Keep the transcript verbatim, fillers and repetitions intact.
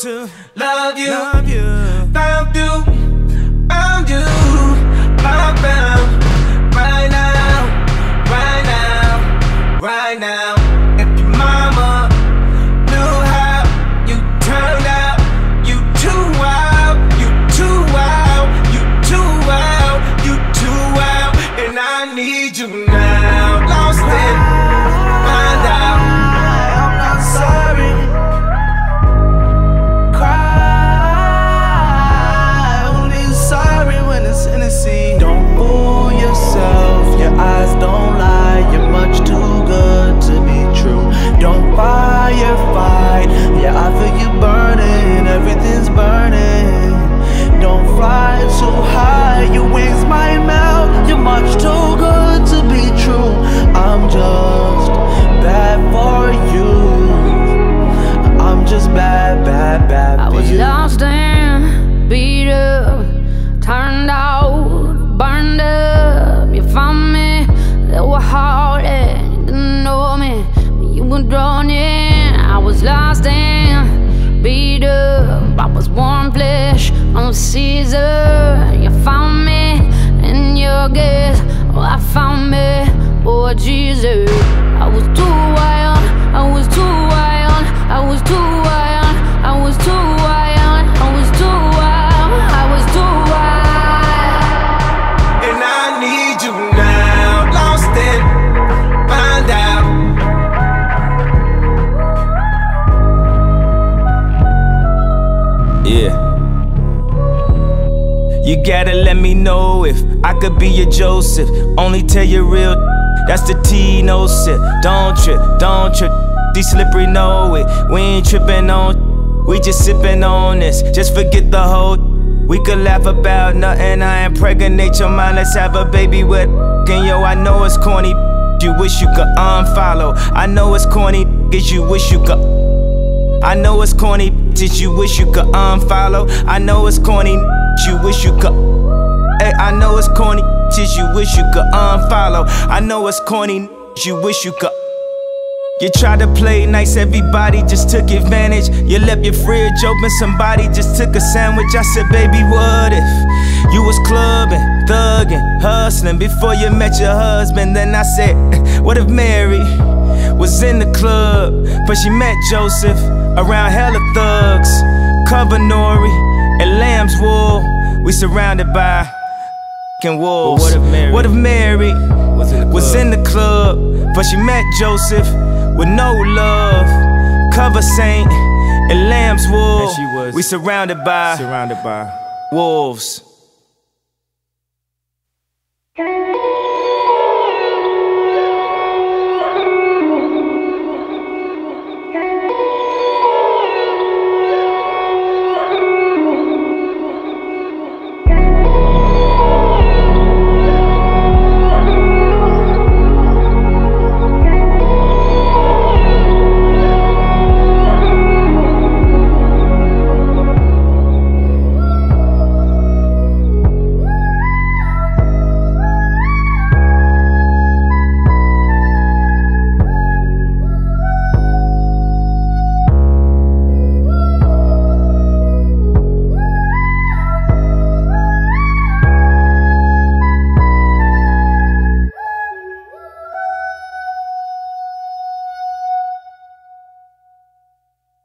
to love you, love you. found you, found you, found, found, right now, right now, right now. If your mama knew how you turned out, you too wild, you too wild, you too wild, you too wild, and I need you now. Lost it, find out. I'm not sorry. Don't fool yourself, your eyes don't lie. You're much too good to be true. Don't firefight, yeah, I feel you burning. Everything's burning. Don't fly too high, your wings might melt. You're much too good to be true. I'm just bad for you. I'm just bad, bad, bad for you. I was lost and beat up, turned out, burned up. You found me, they were hard and you didn't know me, but you were drawn in. I was lost and beat up, I was warm flesh on Caesar. You found me in your gaze, oh I found me, oh Jesus. I was too wild, I was too wild, I was too wild, I was too wild, I was too wild, I was too wild. And I need you now, lost it, find out. Yeah. You gotta let me know if I could be your Joseph. Only tell you real, that's the T, no sip. Don't trip, don't trip, these slippery know it. We ain't tripping on, we just sipping on this. Just forget the whole, we could laugh about nothing. I impregnate your mind, let's have a baby with. And yo, I know it's corny, you wish you could unfollow. I know it's corny, cause you wish you could. I know it's corny, did you wish you could unfollow? I know it's corny, you wish you could. Hey, I know it's corny, did you wish you could unfollow? I know it's corny, you wish you could. You tried to play nice, everybody just took advantage. You left your fridge open, somebody just took a sandwich. I said, baby, what if you was clubbing, thugging, hustling before you met your husband? Then I said, what if Mary was in the club, but she met Joseph around hella thugs, cover Nori and lamb's wool. We surrounded by f***ing wolves. But what if Mary, what if Mary was, in was in the club, but she met Joseph with no love, cover saint and lamb's wool. And she was we surrounded by surrounded by wolves.